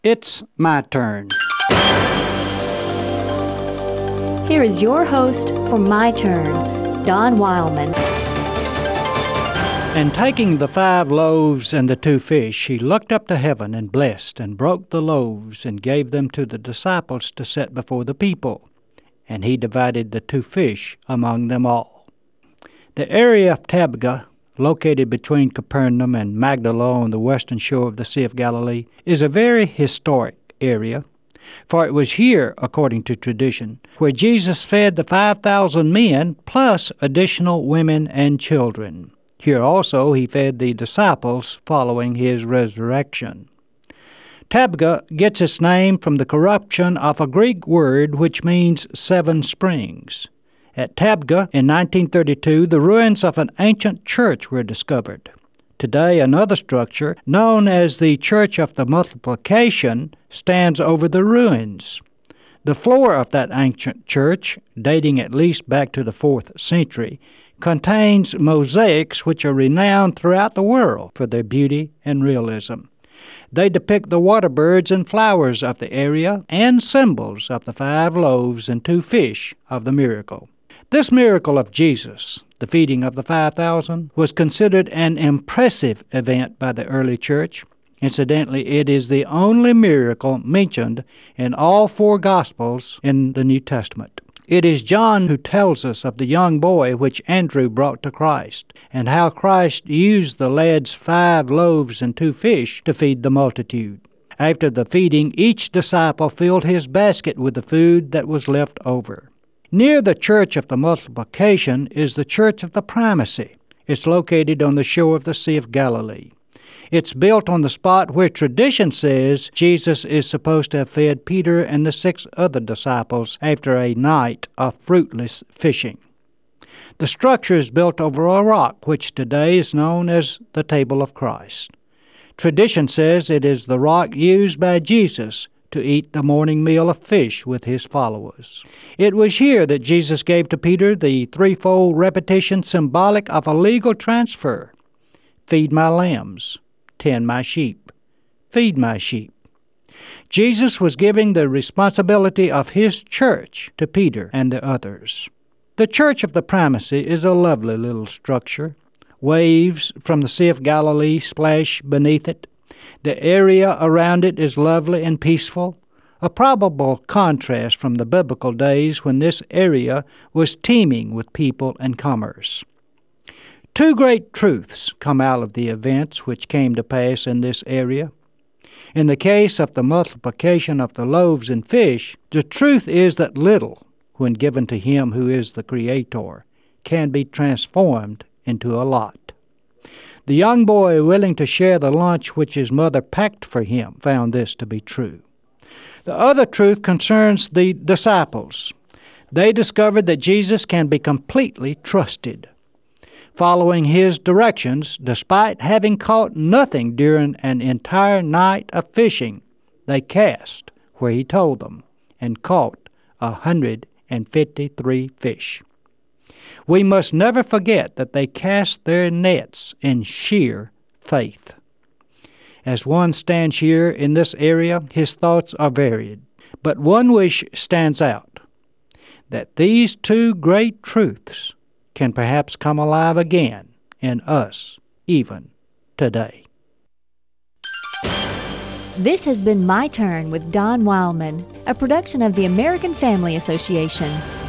It's my turn. Here is your host for My Turn, Don Wildman. And taking the 5 loaves and the 2 fish, he looked up to heaven and blessed, and broke the loaves, and gave them to the disciples to set before the people. And he divided the 2 fish among them all. The area of Tabgha, located between Capernaum and Magdala on the western shore of the Sea of Galilee, is a very historic area, for it was here, according to tradition, where Jesus fed the 5,000 men plus additional women and children. Here also he fed the disciples following his resurrection. Tabgha gets its name from the corruption of a Greek word which means 7 springs. At Tabgha in 1932, the ruins of an ancient church were discovered. Today, another structure, known as the Church of the Multiplication, stands over the ruins. The floor of that ancient church, dating at least back to the 4th century, contains mosaics which are renowned throughout the world for their beauty and realism. They depict the water birds and flowers of the area and symbols of the 5 loaves and 2 fish of the miracle. This miracle of Jesus, the feeding of the 5,000, was considered an impressive event by the early church. Incidentally, it is the only miracle mentioned in all 4 Gospels in the New Testament. It is John who tells us of the young boy which Andrew brought to Christ, and how Christ used the lad's 5 loaves and 2 fish to feed the multitude. After the feeding, each disciple filled his basket with the food that was left over. Near the Church of the Multiplication is the Church of the Primacy. It's located on the shore of the Sea of Galilee. It's built on the spot where tradition says Jesus is supposed to have fed Peter and the 6 other disciples after a night of fruitless fishing. The structure is built over a rock which today is known as the Table of Christ. Tradition says it is the rock used by Jesus to eat the morning meal of fish with his followers. It was here that Jesus gave to Peter the 3-fold repetition symbolic of a legal transfer. Feed my lambs. Tend my sheep. Feed my sheep. Jesus was giving the responsibility of his church to Peter and the others. The Church of the Primacy is a lovely little structure. Waves from the Sea of Galilee splash beneath it. The area around it is lovely and peaceful, a probable contrast from the biblical days when this area was teeming with people and commerce. 2 great truths come out of the events which came to pass in this area. In the case of the multiplication of the loaves and fish, the truth is that little, when given to him who is the Creator, can be transformed into a lot. The young boy willing to share the lunch which his mother packed for him found this to be true. The other truth concerns the disciples. They discovered that Jesus can be completely trusted. Following his directions, despite having caught nothing during an entire night of fishing, they cast where he told them and caught 153 fish. We must never forget that they cast their nets in sheer faith. As one stands here in this area, his thoughts are varied, but one wish stands out, that these 2 great truths can perhaps come alive again in us, even today. This has been My Turn with Don Wildman, a production of the American Family Association.